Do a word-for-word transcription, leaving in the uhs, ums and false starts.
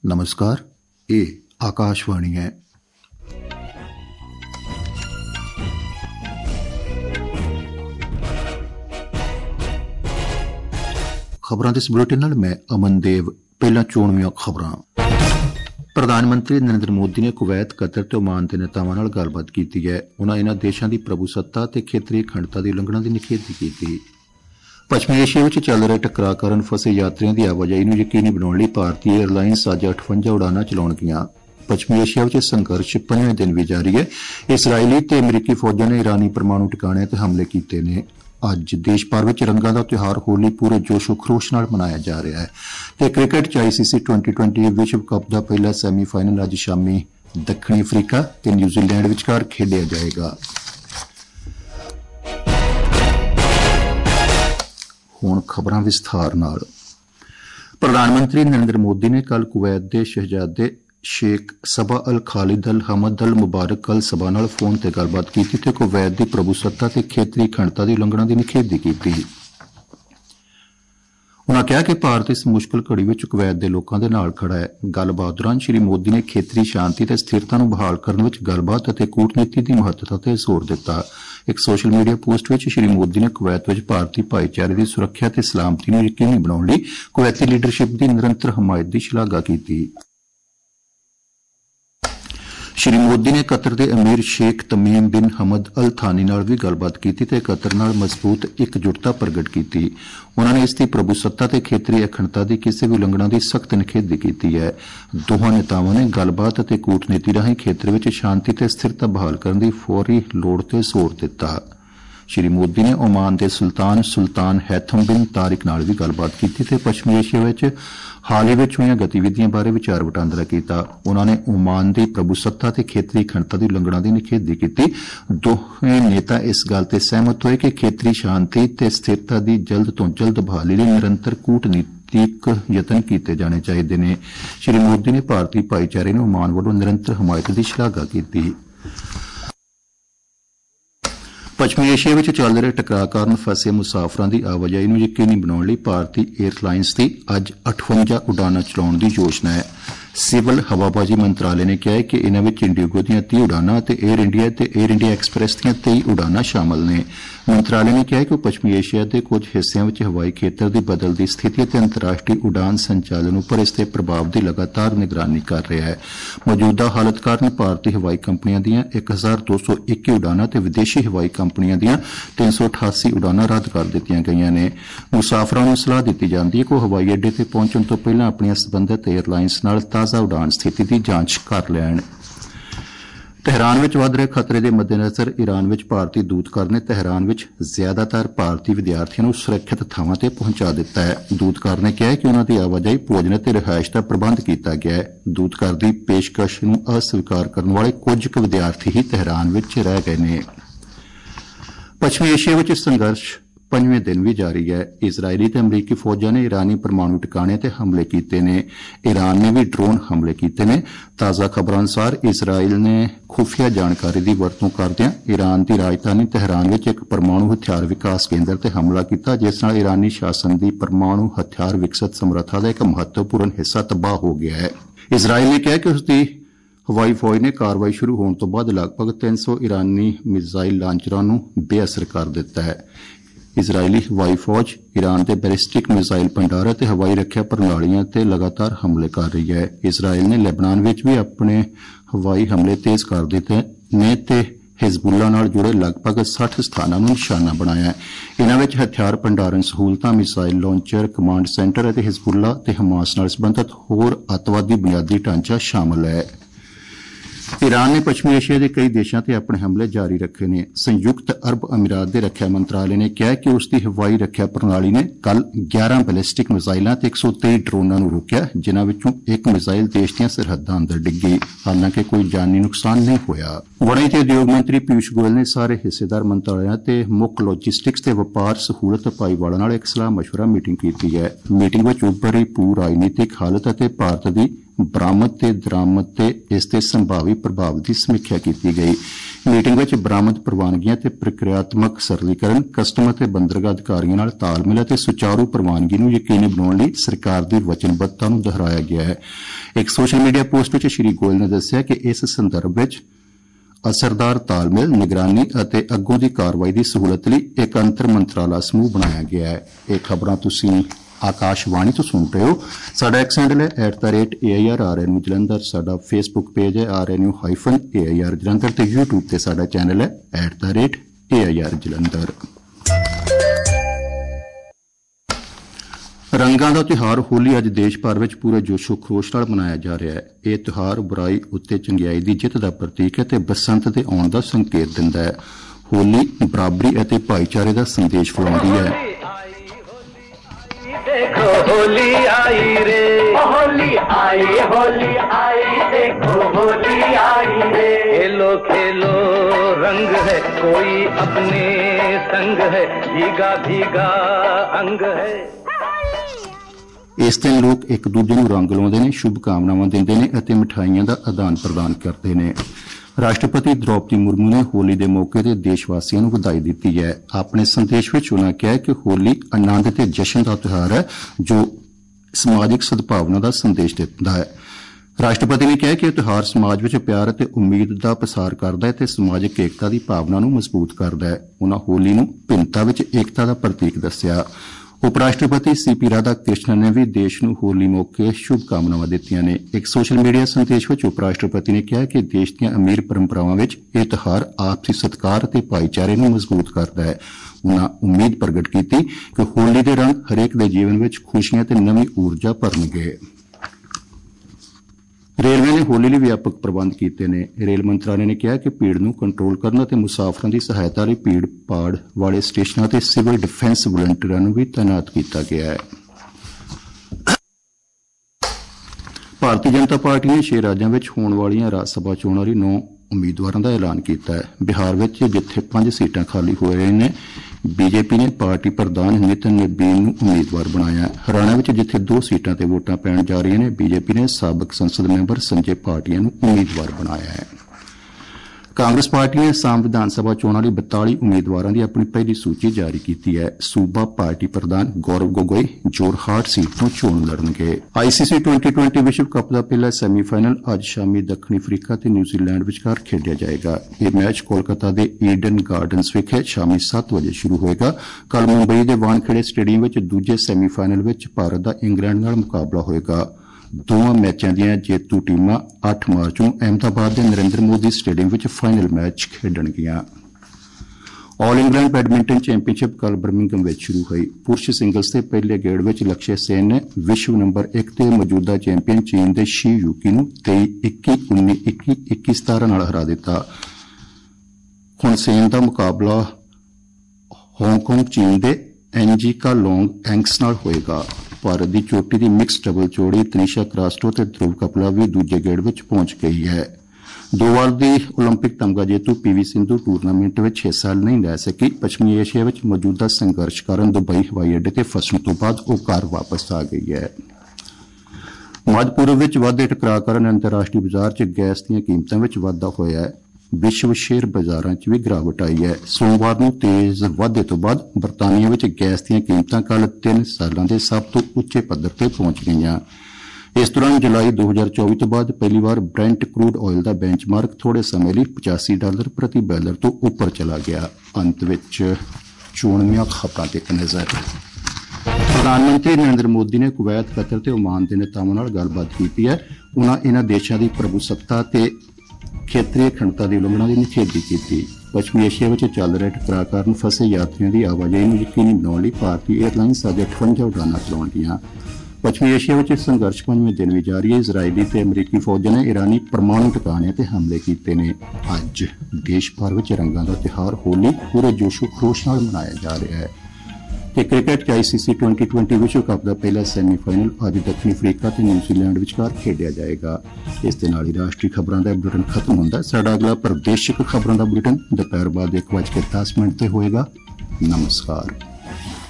नमस्कार, ये आकाशवाणी है। खबरां दे इस बुलेटिन नाल मैं अमन देव। पहला चोणवीआं खबरां। प्रधानमंत्री नरेंद्र मोदी ने कुवैत, कतर ते ओमान दे नेतावां नाल गलबात कीती है। उन्हां इन्हां देशां दी प्रभुसत्ता ते खेतरी अखंडता दी उलंघना दी निखेधी कीती। पश्चिमी एशिया विच चल रहे टकराਅ कारण फसे यात्रियों की आवाजाही नूं यकीनी बनाउण लई भारतीय एयरलाइनस अज्ज अठवंजा उड़ाणां चलाउणगीਆਂ। पश्चिमी एशिया विच संघर्ष पंजवें दिन भी जारी है। इसराइली ते अमरीकी फौजां ने ईरानी परमाणु ठिकाणिਆਂ ते हमले कीते ने। अज देश भर विच रंगां दा त्योहार होली पूरे जोशो खरोश नाल मनाया जा रहा है। ते क्रिकेट च आईसीसी ट्वेंटी ट्वेंटी विश्व कप दा पहला सैमीफाइनल अज शामी दक्षिणी अफ्रीका ते न्यूजीलैंड विचकार खेडिया जाएगा। हुण खबरां विस्तार नाल। प्रधानमंत्री नरेंद्र मोदी ने कल कुवैत के शहजादे शेख सबा अल खालिद अल हमद अल मुबारक अल सबा नाल फोन ते गलबात कीती ते कुवैत की प्रभुसत्ता ते खेतरी अखंडता की उलंघना की निखेधी कीती। उन्होंने कहा कि भारत इस मुश्किल घड़ी में कुवैत के लोगों के नाल खड़ा है। गलबात दौरान श्री मोदी ने खेतरी शांति ते स्थिरता नूं बहाल करने विच गलबात अते कूटनीति की महत्ता ते जोर दिता। एक सोशल मीडिया पोस्ट में श्री मोदी ने कुवैत विच भारतीय भाईचारे की सुरक्षा ते सलामती नूं यकीनी बनाउण लई कुवैती लीडरशिप की निरंतर हमायत की शलाघा कीती। श्री मोदी ने कतर के अमीर शेख तमीम बिन हमद अल थानी नाल भी गलबात कीती ते कतर नाल मजबूत एकजुटता प्रगट कीती। उन्होंने इसकी प्रभुसत्ता ते खेतरी अखंडता की किसी भी उलंघना की सख्त निखेधी कीती है। दोहां नेतावां ने गलबात अते कूटनीति राहीं खेतर विच शांति ते स्थिरता बहाल करने की फौरी लोड़ ते जोर दिता। श्री मोदी ने ओमान के सुल्तान सुल्तान हैथम बिन तारिक नाल भी गलबात कीती ते पश्चिमी एशिया विच हाल ही विच होईयां गतिविधियां बारे विचार वटांदरा कीता। उन्होंने ओमान की प्रभुसत्ता ते खेतरी अखंडता की उलंघना की निखेधी कीती। दोवें नेता इस गल ते सहमत होए कि खेतरी शांति ते स्थिरता की जल्द तो जल्द बहाली लई निरंतर कूटनीतिक यतन किए जाने चाहिए ने। श्री मोदी ने भारतीय भाईचारे नूं ओमान वल्लों निरंतर हमायत की शलाघा कीती। पश्चिमी एशिया विच चल रहे टकराਅ कारण फसे मुसाफरां की आवाजाही नूं यकीनी बनाउण लई भारतीय एयरलाइनस की अज अठवंजा उड़ाणां चलाउण की योजना है। सिविल हवाबाजी मंत्रालय ने कहा है कि इन्हां विच इंडिगो दीआं तीह उड़ाणां ते एयर इंडिया ते एयर इंडिया एक्सप्रैस दीआं तेई उड़ाणां शामिल ने। मंत्रालय ने कहा है कि पश्चिमी एशिया के कुछ हिस्सों में हवाई खेतर की बदलती स्थिति ते अंतर्राष्ट्रीय उड़ान संचालन उपर इसके प्रभाव की लगातार निगरानी कर रहा है। मौजूदा हालत कारण भारतीय हवाई कंपनियां दीआं एक हजार दो सौ इक्की उड़ाणां ते विदेशी हवाई कंपनियां दीआं तीन सौ अठासी उड़ाणां रद्द कर दित्तियां गईयां ने। मुसाफरां नूं सलाह दित्ती जांदी है कि वह हवाई अड्डे ते पहुंचण तो पहलां अपणीआं संबंधित एयरलाइनस नाल ताज़ा उड़ान स्थिति की जांच कर लैण। तेहरान विच वध रहे खतरे के मद्देनज़र ईरान विच भारतीय दूतघर ने तेहरान विच ज्यादातर भारतीय विद्यार्थियों को सुरक्षित थावां ते पहुंचा दिता है। दूतघर ने कहा है कि उन्हां दी आवाजाही, भोजन ते रिहायश का प्रबंध किया गया है। दूतघर की पेशकश नूं अस्वीकार करने वाले कुछ क विद्यार्थी ही तेहरान विच रह गए ने। पश्चिमी एशिया विच संघर्ष पंजवें दिन भी जारी है। इसराइली ते अमरीकी फौजां ने ईरानी परमाणु ठिकाणिਆਂ ते हमले कीते ने। ईरान ने भी ड्रोन हमले कीते ने। ताज़ा खबरां अनुसार इसराइल ने खुफिया जानकारी की वरतों करदिआं ईरान की राजधानी तेहरान विच एक परमाणु हथियार विकास केंद्र ते हमला किया, जिस नाल ईरानी शासन की परमाणु हथियार विकसित समर्था का एक महत्वपूर्ण हिस्सा तबाह हो गया है। इसराइल ने कहा कि उसकी हवाई फौज ने कार्रवाई शुरू होने तो बाद लगभग तीन सौ ईरानी मिसाइल लांचरां नूं बेअसर कर दिता है। इजरायली हवाई फौज ईरान के बैलिस्टिक मिसाइल भंडार ते हवाई रक्षा प्रणालियां ते लगातार हमले कर रही है। इसराइल ने लेबनान विच भी अपने हवाई हमले तेज कर दिते ने ते हिजबुल्ला नाल जुड़े लगभग साठ स्थानां नूं निशाना बनाया है। इन्हां विच हथियार भंडारण सहूलतां, मिसाइल लॉन्चर, कमांड सेंटर ते हिजबुल्ला ते हमास नाल संबंधित होर अतवादी बुनियादी ढांचा शामिल है। ईरान ने पश्चिमी एशिया के कई देशों से अपने हमले जारी रखे ने। संयुक्त अरब अमीरात के रक्षा मंत्रालय ने कहा कि उसकी हवाई रक्षा प्रणाली ने कल ग्यारह बैलिस्टिक मिसाइलों ते एक सौ तेई ड्रोनों को रोकया, जिन्हां विचों एक मिसाइल देश दी सरहदां अंदर डिग्गी। हालांकि कोई जानी नुकसान नहीं होया। वाणिज्य उद्योग मंत्री पीयूष गोयल ने सारे हिस्सेदार मंत्रालयों ते मुख लॉजिस्टिक्स ते व्यापार सहूलत भाईवाला नाल एक सलाह मशवरा मीटिंग की है। मीटिंग में उभरी भू राजनीतिक हालत अते भारत की बरामद ते दरामद ते इसके संभावी प्रभाव की समीक्षा की गई। ਮੀਟਿੰਗ ਵਿੱਚ ਬਰਾਮਦ ਪ੍ਰਵਾਨਗੀਆਂ ਤੇ ਪ੍ਰਕਿਰਿਆਤਮਕ ਸਰਲੀਕਰਨ, ਕਸਟਮ ਅਤੇ ਬੰਦਰਗਾਹ ਅਧਿਕਾਰੀਆਂ ਨਾਲ ਤਾਲਮੇਲ ਅਤੇ ਸੁਚਾਰੂ ਪ੍ਰਵਾਨਗੀ ਨੂੰ ਯਕੀਨੀ ਬਣਾਉਣ ਲਈ ਸਰਕਾਰ ਦੀ ਵਚਨਬੱਧਤਾ ਨੂੰ ਦੁਹਰਾਇਆ ਗਿਆ ਹੈ। ਇੱਕ ਸੋਸ਼ਲ ਮੀਡੀਆ ਪੋਸਟ ਵਿੱਚ ਸ੍ਰੀ ਗੋਇਲ ਨੇ ਦੱਸਿਆ ਕਿ ਇਸ ਸੰਦਰਭ ਵਿੱਚ ਅਸਰਦਾਰ ਤਾਲਮੇਲ, ਨਿਗਰਾਨੀ ਅਤੇ ਅੱਗੋਂ ਦੀ ਕਾਰਵਾਈ ਦੀ ਸਹੂਲਤ ਲਈ ਇੱਕ ਅੰਤਰ ਮੰਤਰਾਲਾ ਸਮੂਹ ਬਣਾਇਆ ਗਿਆ ਹੈ। ਇਹ ਖਬਰਾਂ ਤੁਸੀਂ ਆਕਾਸ਼ਵਾਣੀ ਤੋਂ ਸੁਣ ਰਹੇ ਹੋ। ਸਾਡਾ ਐਕਸ ਹੈਂਡਲ ਹੈ at the rate A I R R N U Jalandhar. ਸਾਡਾ ਫੇਸਬੁੱਕ ਪੇਜ ਹੈ R N U hyphen A I R Jalandhar ਤੇ ਯੂਟਿਊਬ ਤੇ ਸਾਡਾ ਚੈਨਲ ਹੈ at the rate A I R Jalandhar. ਰੰਗਾਂ ਦਾ ਤਿਉਹਾਰ ਹੋਲੀ ਅੱਜ ਦੇਸ਼ ਭਰ ਵਿੱਚ ਪੂਰੇ ਜੋਸ਼ੋ ਖਰੋਸ਼ ਨਾਲ ਮਨਾਇਆ ਜਾ ਰਿਹਾ ਹੈ। ਇਹ ਤਿਉਹਾਰ ਬੁਰਾਈ ਉੱਤੇ ਚੰਗਿਆਈ ਦੀ ਜਿੱਤ ਦਾ ਪ੍ਰਤੀਕ ਹੈ ਤੇ ਬਸੰਤ ਦੇ ਆਉਣ ਦਾ ਸੰਕੇਤ ਦਿੰਦਾ ਹੈ। ਹੋਲੀ ਬਰਾਬਰੀ ਅਤੇ ਭਾਈਚਾਰੇ ਦਾ ਸੰਦੇਸ਼ ਫੈਲਾਉਂਦੀ ਹੈ। देखो होली आई रे, होली आई, होली आई, देखो होली आई रे। खेलो खेलो रंग है कोई अपने संग है, भीगा भीगा अंग है। ਇਸ ਦਿਨ ਲੋਕ ਇੱਕ ਦੂਜੇ ਨੂੰ ਰੰਗ ਲਾਉਂਦੇ ਨੇ, ਸ਼ੁਭ ਕਾਮਨਾਵਾਂ ਦਿੰਦੇ ਨੇ ਅਤੇ ਮਿਠਾਈਆਂ ਦਾ ਆਦਾਨ ਪ੍ਰਦਾਨ ਕਰਦੇ ਨੇ। ਰਾਸ਼ਟਰਪਤੀ ਦ੍ਰੌਪਦੀ ਮੁਰਮੂ ਨੇ ਹੋਲੀ ਦੇ ਮੌਕੇ ਤੇ ਦੇਸ਼ ਵਾਸੀਆਂ ਨੂੰ ਵਧਾਈ ਦਿੱਤੀ ਹੈ। ਆਪਣੇ ਸੰਦੇਸ਼ ਵਿੱਚ ਉਨ੍ਹਾਂ ਕਿਹਾ ਕਿ ਹੋਲੀ ਆਨੰਦ ਤੇ ਜਸ਼ਨ ਦਾ ਤਿਉਹਾਰ ਹੈ ਜੋ ਸਮਾਜਿਕ ਸਦਭਾਵਨਾ ਦਾ ਸੰਦੇਸ਼ ਦਿੰਦਾ ਹੈ। ਰਾਸ਼ਟਰਪਤੀ ਨੇ ਕਿਹਾ ਕਿ ਇਹ ਤਿਉਹਾਰ ਸਮਾਜ ਵਿੱਚ ਪਿਆਰ ਅਤੇ ਉਮੀਦ ਦਾ ਪਸਾਰ ਕਰਦਾ ਹੈ ਤੇ ਸਮਾਜਿਕ ਏਕਤਾ ਦੀ ਭਾਵਨਾ ਨੂੰ ਮਜ਼ਬੂਤ ਕਰਦਾ ਹੈ। ਉਨ੍ਹਾਂ ਹੋਲੀ ਨੂੰ ਭਿੰਨਤਾ ਵਿੱਚ ਏਕਤਾ ਦਾ ਪ੍ਰਤੀਕ ਦੱਸਿਆ। ਉਪ ਰਾਸ਼ਟਰਪਤੀ ਸੀ ਪੀ ਰਾਧਾ ਕ੍ਰਿਸ਼ਨਨ ਨੇ ਵੀ ਦੇਸ਼ ਨੂੰ ਹੋਲੀ ਮੌਕੇ ਸ਼ੁਭ ਕਾਮਨਾਵਾਂ ਦਿੱਤੀਆਂ ਨੇ। ਇੱਕ ਸੋਸ਼ਲ ਮੀਡੀਆ ਸੰਦੇਸ਼ ਵਿੱਚ ਉਪ ਰਾਸ਼ਟਰਪਤੀ ਨੇ ਕਿਹਾ ਕਿ ਦੇਸ਼ ਦੀਆਂ ਅਮੀਰ ਪਰੰਪਰਾਵਾਂ ਵਿੱਚ ਇਹ ਤਿਉਹਾਰ ਆਪਸੀ ਸਤਿਕਾਰ ਅਤੇ ਭਾਈਚਾਰੇ ਨੂੰ ਮਜ਼ਬੂਤ ਕਰਦਾ ਹੈ। ਉਨ੍ਹਾਂ ਉਮੀਦ ਪ੍ਰਗਟ ਕੀਤੀ ਕਿ ਹੋਲੀ ਦੇ ਰੰਗ ਹਰੇਕ ਦੇ ਜੀਵਨ ਵਿੱਚ ਖੁਸ਼ੀਆਂ ਤੇ ਨਵੀਂ ਊਰਜਾ ਭਰਨਗੇ। ਰੇਲਵੇ ਨੇ ਹੋਲੀ ਲਈ ਵਿਆਪਕ ਪ੍ਰਬੰਧ ਕੀਤੇ ਨੇ। ਰੇਲ ਮੰਤਰਾਲੇ ਨੇ ਕਿਹਾ ਕਿ ਭੀੜ ਨੂੰ ਕੰਟਰੋਲ ਕਰਨ ਅਤੇ ਮੁਸਾਫਰਾਂ ਦੀ ਸਹਾਇਤਾ ਲਈ ਭੀੜ ਭਾੜ ਵਾਲੇ ਸਟੇਸ਼ਨਾਂ ਤੇ ਸਿਵਲ ਡਿਫੈਂਸ ਵਲੰਟੀਅਰਾਂ ਨੂੰ ਵੀ ਤਾਇਨਾਤ ਕੀਤਾ ਗਿਆ ਹੈ। ਭਾਰਤੀ ਜਨਤਾ ਪਾਰਟੀ ਨੇ ਛੇ ਰਾਜਾਂ ਵਿੱਚ ਹੋਣ ਵਾਲੀਆਂ ਰਾਜ ਸਭਾ ਚੋਣਾਂ ਲਈ ਨੌ ਉਮੀਦਵਾਰਾਂ ਦਾ ਐਲਾਨ ਕੀਤਾ ਹੈ। ਬਿਹਾਰ ਵਿੱਚ ਜਿੱਥੇ ਪੰਜ ਸੀਟਾਂ ਖਾਲੀ ਹੋ ਰਹੀਆਂ ਨੇ, ਬੀਜੇਪੀ ਨੇ ਪਾਰਟੀ ਪ੍ਰਧਾਨ ਨਿਤਿਨ ਨਬੀਨ ਨੂੰ ਉਮੀਦਵਾਰ ਬਣਾਇਆ। ਹਰਿਆਣਾ ਵਿੱਚ ਜਿੱਥੇ ਦੋ ਸੀਟਾਂ ਤੇ ਵੋਟਾਂ ਪੈਣ ਜਾ ਰਹੀਆਂ ਨੇ, ਬੀਜੇਪੀ ਨੇ ਸਾਬਕ ਸੰਸਦ ਮੈਂਬਰ ਸੰਜੇ ਭਾਟੀਆ ਨੂੰ ਉਮੀਦਵਾਰ ਬਣਾਇਆ ਹੈ। ਕਾਂਗਰਸ ਪਾਰਟੀ ਨੇ ਅਸਾਮ ਵਿਧਾਨ ਸਭਾ ਚੋਣਾਂ ਲਈ ਬਤਾਲੀ ਉਮੀਦਵਾਰਾਂ ਦੀ ਆਪਣੀ ਪਹਿਲੀ ਸੂਚੀ ਜਾਰੀ ਕੀਤੀ ਹੈ। ਸੂਬਾ ਪਾਰਟੀ ਪ੍ਰਧਾਨ ਗੌਰਵ ਗੋਗੋਈ ਜੋਰਹਾਟ ਸੀਟ ਤੋਂ ਚੋਣ ਲੜਨਗੇ। ਆਈਸੀਸੀ ਟਵੈਂਟੀ ਟਵੈਂਟੀ ਵਿਸ਼ਵ ਕੱਪ ਦਾ ਪਹਿਲਾ ਸੈਮੀਫਾਈਨਲ ਅੱਜ ਸ਼ਾਮੀ ਦੱਖਣੀ ਅਫਰੀਕਾ ਤੇ ਨਿਊਜ਼ੀਲੈਂਡ ਵਿਚਕਾਰ ਖੇਡਿਆ ਜਾਏਗਾ। ਇਹ ਮੈਚ ਕੋਲਕਾਤਾ ਦੇ ਈਡਨ ਗਾਰਡਨਜ਼ ਵਿਖੇ ਸ਼ਾਮੀ ਸੱਤ ਵਜੇ ਸ਼ੁਰੂ ਹੋਏਗਾ। ਕੱਲ੍ਹ ਮੁੰਬਈ ਦੇ ਵਾਨਖੇੜੇ ਸਟੇਡੀਅਮ ਵਿੱਚ ਦੂਜੇ ਸੈਮੀਫਾਈਨਲ ਵਿੱਚ ਭਾਰਤ ਦਾ ਇੰਗਲੈਂਡ ਨਾਲ ਮੁਕਾਬਲਾ ਹੋਏਗਾ। ਦੋਵਾਂ ਮੈਚਾਂ ਦੀਆਂ ਜੇਤੂ ਟੀਮਾਂ ਅੱਠ ਮਾਰਚ ਨੂੰ ਅਹਿਮਦਾਬਾਦ ਦੇ ਨਰਿੰਦਰ ਮੋਦੀ ਸਟੇਡੀਅਮ ਵਿੱਚ ਫਾਈਨਲ ਮੈਚ ਖੇਡਣਗੀਆਂ। ਆਲ ਇੰਗਲੈਂਡ ਬੈਡਮਿੰਟਨ ਚੈਂਪੀਅਨਸ਼ਿਪ ਕੱਲ੍ਹ ਬਰਮਿੰਘਮ ਵਿੱਚ ਸ਼ੁਰੂ ਹੋਈ। ਪੁਰਸ਼ ਸਿੰਗਲਜ਼ ਦੇ ਪਹਿਲੇ ਗੇੜ ਵਿੱਚ ਲਕਸ਼ਯ ਸੇਨ ਨੇ ਵਿਸ਼ਵ ਨੰਬਰ ਇੱਕ ਤੇ ਮੌਜੂਦਾ ਚੈਂਪੀਅਨ ਚੀਨ ਦੇ ਸ਼ੀ ਯੂਕੀ ਨੂੰ ਤੇਈ ਇੱਕੀ, ਉੱਨੀ ਇੱਕੀ, ਇੱਕੀ ਸਤਾਰਾਂ ਨਾਲ ਹਰਾ ਦਿੱਤਾ। ਹੁਣ ਸੇਨ ਦਾ ਮੁਕਾਬਲਾ ਹਾਂਗਕਾਂਗ ਚੀਨ ਦੇ ਐਨਜੀਕਾ ਲੋਂਗ ਐਂਗਸ ਨਾਲ ਹੋਏਗਾ। ਭਾਰਤ ਦੀ ਚੋਟੀ ਦੀ ਮਿਕਸ ਡਬਲ ਜੋੜੀ ਤਨੀਸ਼ਾ ਕ੍ਰਾਸਟੋ ਤੇ ਧਰੁਵ ਕਪਲਾ ਵੀ ਦੂਜੇ ਗੇੜ ਵਿੱਚ ਪਹੁੰਚ ਗਈ ਹੈ। ਦੋ ਵਾਰ ਦੀ ਓਲੰਪਿਕ ਤਮਗਾ ਜੇਤੂ ਪੀ ਵੀ ਸਿੰਧੂ ਟੂਰਨਾਮੈਂਟ ਵਿੱਚ ਹਿੱਸਾ ਨਹੀਂ ਲੈ ਸਕੀ। ਪੱਛਮੀ ਏਸ਼ੀਆ ਵਿੱਚ ਮੌਜੂਦਾ ਸੰਘਰਸ਼ ਕਾਰਨ ਦੁਬਈ ਹਵਾਈ ਅੱਡੇ ਤੇ ਫਸਣ ਤੋਂ ਬਾਅਦ ਉਹ ਘਰ ਵਾਪਸ ਆ ਗਈ ਹੈ। ਮੱਧ ਪੂਰਬ ਵਿੱਚ ਵਧਦੇ ਟਕਰਾਅ ਕਾਰਨ ਅੰਤਰਰਾਸ਼ਟਰੀ ਬਾਜ਼ਾਰ 'ਚ ਗੈਸ ਦੀਆਂ ਕੀਮਤਾਂ ਵਿੱਚ ਵਾਧਾ ਹੋਇਆ ਹੈ। ਵਿਸ਼ਵ ਸ਼ੇਅਰ ਬਾਜ਼ਾਰਾਂ 'ਚ ਵੀ ਗਿਰਾਵਟ ਆਈ ਹੈ। ਸੋਮਵਾਰ ਨੂੰ ਤੇਜ਼ ਵਾਧੇ ਤੋਂ ਬਾਅਦ ਬਰਤਾਨੀਆ ਵਿੱਚ ਗੈਸ ਦੀਆਂ ਕੀਮਤਾਂ ਕੱਲ੍ਹ ਤਿੰਨ ਸਾਲਾਂ ਦੇ ਸਭ ਤੋਂ ਉੱਚੇ ਪੱਧਰ ਤੇ ਪਹੁੰਚ ਗਈਆਂ। ਇਸ ਦੌਰਾਨ ਜੁਲਾਈ ਦੋ ਹਜ਼ਾਰ ਚੌਵੀ ਤੋਂ ਬਾਅਦ ਪਹਿਲੀ ਵਾਰ ਬ੍ਰੈਂਟ ਕਰੂਡ ਆਇਲ ਦਾ ਬੈਂਚਮਾਰਕ ਥੋੜੇ ਸਮੇਂ ਲਈ ਪਚਾਸੀ ਡਾਲਰ ਪ੍ਰਤੀ ਬੈਰਲ ਤੋਂ ਉੱਪਰ ਚਲਾ ਗਿਆ। ਅੰਤ ਵਿੱਚ ਚੋਣਵੀਆਂ ਖਬਰਾਂ ਤੇ ਇੱਕ ਨਜ਼ਰ। ਪ੍ਰਧਾਨ ਮੰਤਰੀ ਨਰਿੰਦਰ ਮੋਦੀ ਨੇ ਕੁਵੈਤ, ਕਤਰ ਤੇ ਓਮਾਨ ਦੇ ਨੇਤਾਵਾਂ ਨਾਲ ਗੱਲਬਾਤ ਕੀਤੀ ਹੈ। ਉਨ੍ਹਾਂ ਇਨ੍ਹਾਂ ਦੇਸ਼ਾਂ ਦੀ ਪ੍ਰਭੂਸੱਤਾ ਤੇ ਖੇਤਰੀ ਅਖੰਡਤਾ ਦੀ ਉਲੰਘਣਾ ਦੀ ਨਿਖੇਧੀ ਕੀਤੀ। ਪੱਛਮੀ ਏਸ਼ੀਆ ਵਿੱਚ ਚੱਲ ਰਹੇ ਟਕਰਾਅ ਕਾਰਨ ਫਸੇ ਯਾਤਰੀਆਂ ਦੀ ਆਵਾਜਾਈ ਨੂੰ ਯਕੀਨੀ ਬਣਾਉਣ ਲਈ ਭਾਰਤੀ ਏਅਰਲਾਈਨਸ ਅੱਜ ਅਠਵੰਜਾ ਉਡਾਣਾਂ ਚਲਾਉਣਗੀਆਂ। ਪੱਛਮੀ ਏਸ਼ੀਆ ਵਿੱਚ ਸੰਘਰਸ਼ ਪੰਜਵੇਂ ਦਿਨ ਵੀ ਜਾਰੀ ਹੈ। ਇਜ਼ਰਾਈਲੀ ਤੇ ਅਮਰੀਕੀ ਫੌਜਾਂ ਨੇ ਇਰਾਨੀ ਪਰਮਾਣੂ ਟਿਕਾਣਿਆਂ ਤੇ ਹਮਲੇ ਕੀਤੇ ਨੇ। ਅੱਜ ਦੇਸ਼ ਭਰ ਵਿੱਚ ਰੰਗਾਂ ਦਾ ਤਿਉਹਾਰ ਹੋਲੀ ਪੂਰੇ ਜੋਸ਼ੋ ਖਰੋਸ਼ ਨਾਲ ਮਨਾਇਆ ਜਾ ਰਿਹਾ ਹੈ। ਤੇ ਕ੍ਰਿਕਟ 'ਚ ਆਈਸੀਸੀ ਟਵੈਂਟੀ ਟਵੈਂਟੀ ਵਿਸ਼ਵ ਕੱਪ ਦਾ ਪਹਿਲਾ ਸੈਮੀਫਾਈਨਲ ਅੱਜ ਦੱਖਣੀ ਅਫਰੀਕਾ ਤੇ ਨਿਊਜ਼ੀਲੈਂਡ ਵਿਚਕਾਰ ਖੇਡਿਆ ਜਾਏਗਾ। ਇਸ ਦੇ ਨਾਲ ਹੀ ਰਾਸ਼ਟਰੀ ਖਬਰਾਂ ਦਾ ਬੁਲੇਟਿਨ ਖਤਮ ਹੁੰਦਾ ਹੈ। ਸਾਡਾ ਅਗਲਾ ਪ੍ਰਦੇਸ਼ਿਕ ਖਬਰਾਂ ਦਾ ਬੁਲੇਟਿਨ ਦੁਪਹਿਰ ਬਾਅਦ ਇੱਕ ਵੱਜ ਕੇ ਦਸ ਮਿੰਟ ਤੇ ਹੋਏਗਾ। ਨਮਸਕਾਰ।